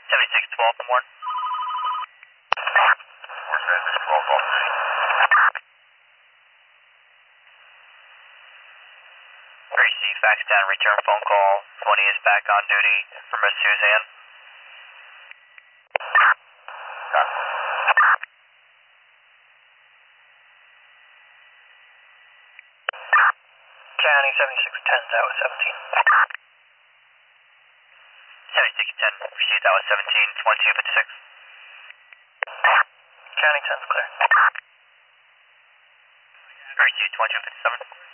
7612 from Warren. 7612 off the scene. Receive fax down, return phone call. 20 is back on duty from Miss Suzanne. County 7610, that was 17. 7610, receive that was 17, 2256. County 10's clear. Receive 2257.